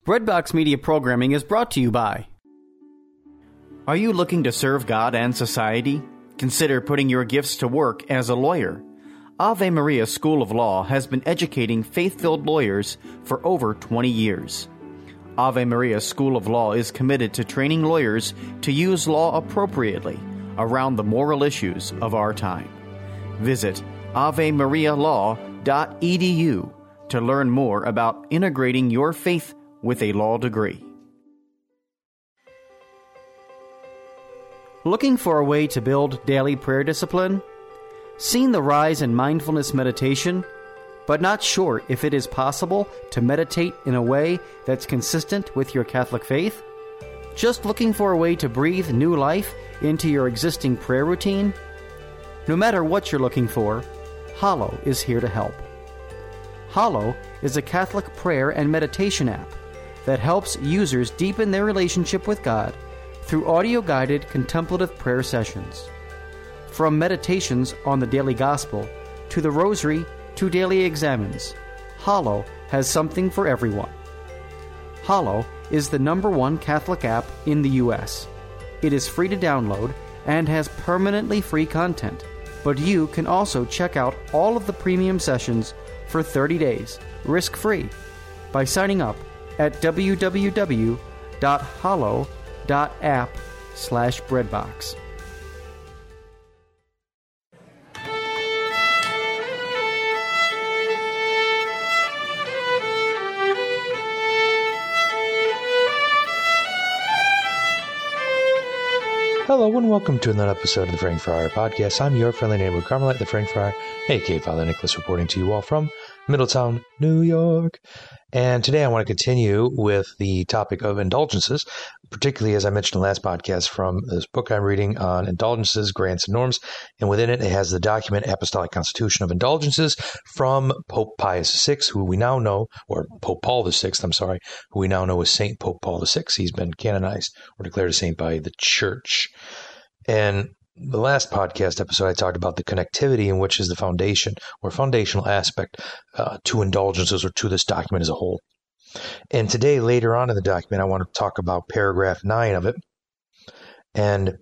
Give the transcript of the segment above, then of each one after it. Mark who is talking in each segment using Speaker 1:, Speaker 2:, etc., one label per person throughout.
Speaker 1: Breadbox Media Programming is brought to you by... Are you looking to serve God and society? Consider putting your gifts to work as a lawyer. Ave Maria School of Law has been educating faith-filled lawyers for over 20 years. Ave Maria School of Law is committed to training lawyers to use law appropriately around the moral issues of our time. Visit avemarialaw.edu to learn more about integrating your faith with a law degree. Looking for a way to build daily prayer discipline? Seen the rise in mindfulness meditation, but not sure if it is possible to meditate in a way that's consistent with your Catholic faith? Just looking for a way to breathe new life into your existing prayer routine? No matter what you're looking for, Hallow is here to help. Hallow is a Catholic prayer and meditation app that helps users deepen their relationship with God through audio-guided contemplative prayer sessions. From meditations on the daily gospel to the rosary to daily examens, Hallow has something for everyone. Hallow is the #1 Catholic app in the U.S. It is free to download and has permanently free content, but you can also check out all of the premium sessions for 30 days, risk-free, by signing up at www.hallow.app/breadbox.
Speaker 2: Hello and welcome to another episode of the Frank Friar Podcast. I'm your friendly neighborhood Carmelite, the Frank Friar, aka Father Nicholas, reporting to you all from Middletown, New York. And today I want to continue with the topic of indulgences, particularly as I mentioned in the last podcast from this book I'm reading on indulgences, grants, and norms. And within it, it has the document Apostolic Constitution of Indulgences from Pope Pius VI, who we now know, or Pope Paul VI, who we now know as St. Pope Paul VI. He's been canonized or declared a saint by the Church. And the last podcast episode, I talked about the connectivity in which is the foundation or foundational aspect to indulgences or to this document as a whole. And today, later on in the document, I want to talk about paragraph 9 of it. And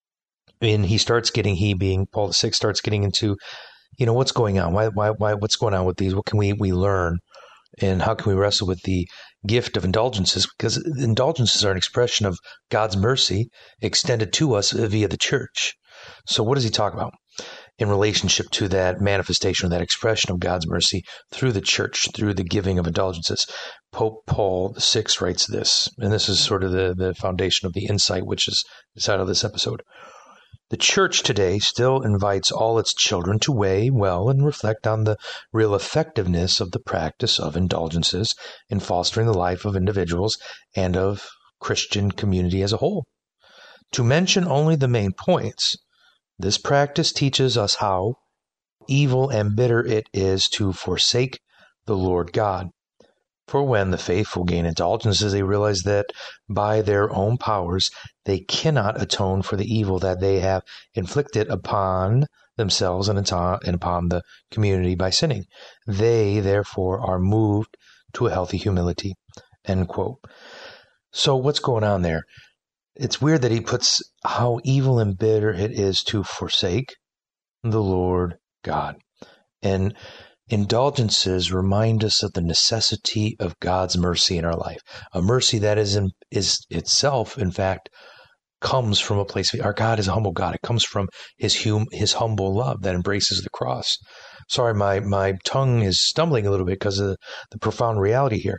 Speaker 2: he being Paul VI, starts getting into, what's going on? Why, what's going on with these? What can we learn? And how can we wrestle with the gift of indulgences? Because indulgences are an expression of God's mercy extended to us via the Church. So what does he talk about in relationship to that manifestation, or that expression of God's mercy through the Church, through the giving of indulgences? Pope Paul VI writes this, and this is sort of the foundation of the insight, which is the title of this episode. The Church today still invites all its children to weigh well and reflect on the real effectiveness of the practice of indulgences in fostering the life of individuals and of Christian community as a whole. To mention only the main points, this practice teaches us how evil and bitter it is to forsake the Lord God. For when the faithful gain indulgences, they realize that by their own powers they cannot atone for the evil that they have inflicted upon themselves and upon the community by sinning. They, therefore, are moved to a healthy humility. End quote. So what's going on there? It's weird that he puts how evil and bitter it is to forsake the Lord God. And indulgences remind us of the necessity of God's mercy in our life, a mercy that is itself, in fact, comes from a place. Our God is a humble God. It comes from his humble love that embraces the cross. Sorry, my tongue is stumbling a little bit because of the profound reality here.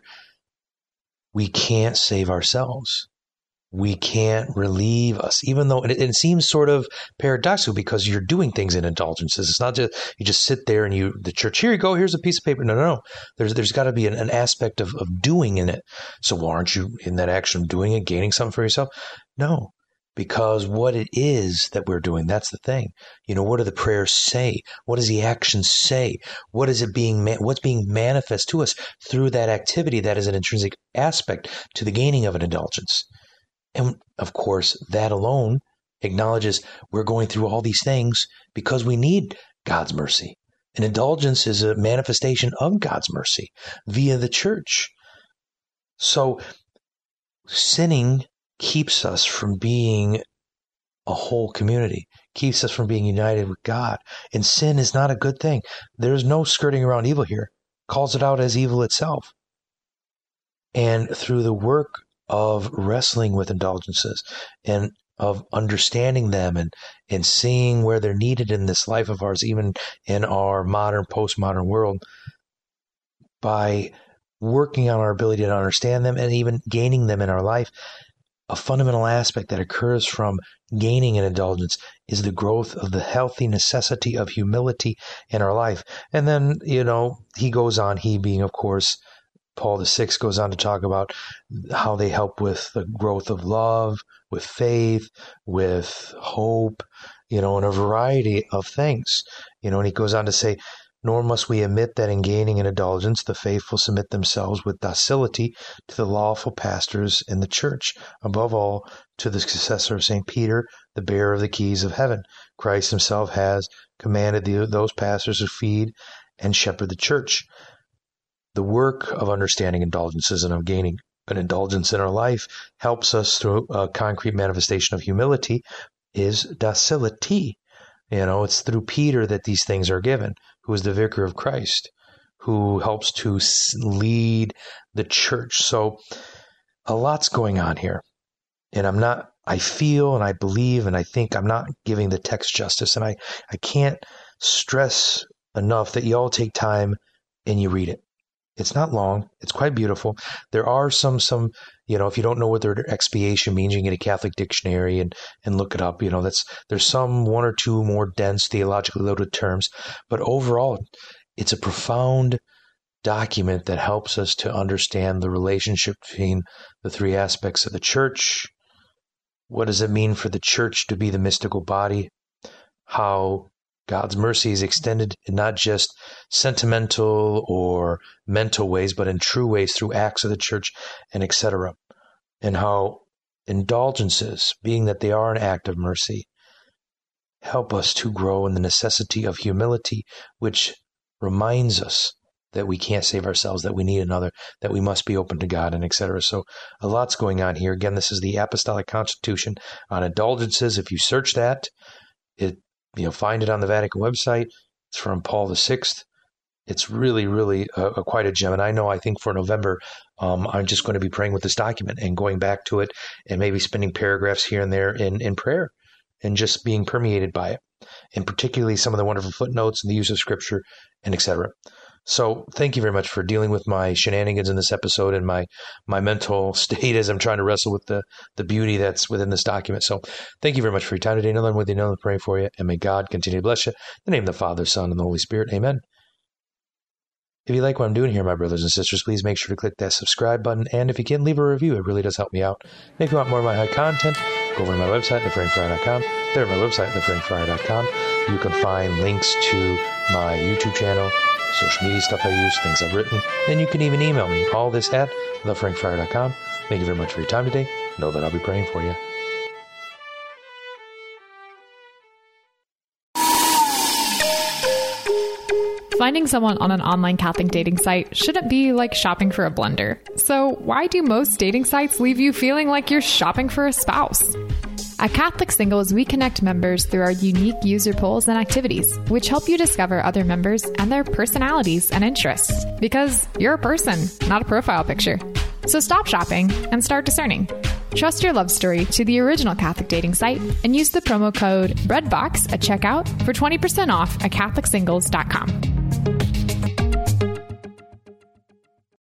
Speaker 2: We can't save ourselves. We can't relieve us, even though it seems sort of paradoxical because you're doing things in indulgences. It's not just you just sit there and the church, here you go, here's a piece of paper. No. There's got to be an aspect of doing in it. So well, aren't you in that action of doing it, gaining something for yourself? No, because what it is that we're doing, that's the thing. What do the prayers say? What does the action say? What's being manifest to us through that activity that is an intrinsic aspect to the gaining of an indulgence? And of course, that alone acknowledges we're going through all these things because we need God's mercy. An indulgence is a manifestation of God's mercy via the Church. So sinning keeps us from being a whole community, keeps us from being united with God. And sin is not a good thing. There's no skirting around evil here. Calls it out as evil itself. And through the work of wrestling with indulgences and of understanding them and seeing where they're needed in this life of ours, even in our modern, postmodern world, by working on our ability to understand them and even gaining them in our life, a fundamental aspect that occurs from gaining an indulgence is the growth of the healthy necessity of humility in our life. And then, he goes on, he being, of course, Paul VI, goes on to talk about how they help with the growth of love, with faith, with hope, and a variety of things. And he goes on to say, nor must we omit that in gaining an indulgence, the faithful submit themselves with docility to the lawful pastors in the church, above all to the successor of St. Peter, the bearer of the keys of heaven. Christ himself has commanded those pastors to feed and shepherd the church. The work of understanding indulgences and of gaining an indulgence in our life helps us through a concrete manifestation of humility is docility. It's through Peter that these things are given, who is the vicar of Christ, who helps to lead the church. So a lot's going on here. And I feel and I believe and I think I'm not giving the text justice. And I can't stress enough that you all take time and you read it. It's not long. It's quite beautiful. There are some, if you don't know what the word expiation means, you can get a Catholic dictionary and look it up. There's some one or two more dense theologically loaded terms, but overall, it's a profound document that helps us to understand the relationship between the three aspects of the church. What does it mean for the church to be the mystical body? How God's mercy is extended in not just sentimental or mental ways, but in true ways through acts of the church and etc. And how indulgences, being that they are an act of mercy, help us to grow in the necessity of humility, which reminds us that we can't save ourselves, that we need another, that we must be open to God, and etc. So a lot's going on here. Again, this is the Apostolic Constitution on Indulgences. If you search that, find it on the Vatican website. It's from Paul VI. It's really, really quite a gem. And I think for November, I'm just going to be praying with this document and going back to it and maybe spending paragraphs here and there in prayer and just being permeated by it. And particularly some of the wonderful footnotes and the use of scripture and etc. So thank you very much for dealing with my shenanigans in this episode and my mental state as I'm trying to wrestle with the beauty that's within this document. So thank you very much for your time today. Know that I'm with you, know that I'm praying for you, and may God continue to bless you. In the name of the Father, Son, and the Holy Spirit. Amen. If you like what I'm doing here, my brothers and sisters, please make sure to click that subscribe button. And if you can, leave a review. It really does help me out. And if you want more of my high content, go over to my website, thefrankfriar.com. There at my website, thefrankfriar.com. You can find links to my YouTube channel, social media stuff I use, things I've written, and you can even email me. All this at thefrankfriar.com. Thank you very much for your time today. Know that I'll be praying for you.
Speaker 3: Finding someone on an online Catholic dating site shouldn't be like shopping for a blender. So why do most dating sites leave you feeling like you're shopping for a spouse? At Catholic Singles, we connect members through our unique user polls and activities, which help you discover other members and their personalities and interests. Because you're a person, not a profile picture. So stop shopping and start discerning. Trust your love story to the original Catholic dating site and use the promo code BREADBOX at checkout for 20% off at CatholicSingles.com.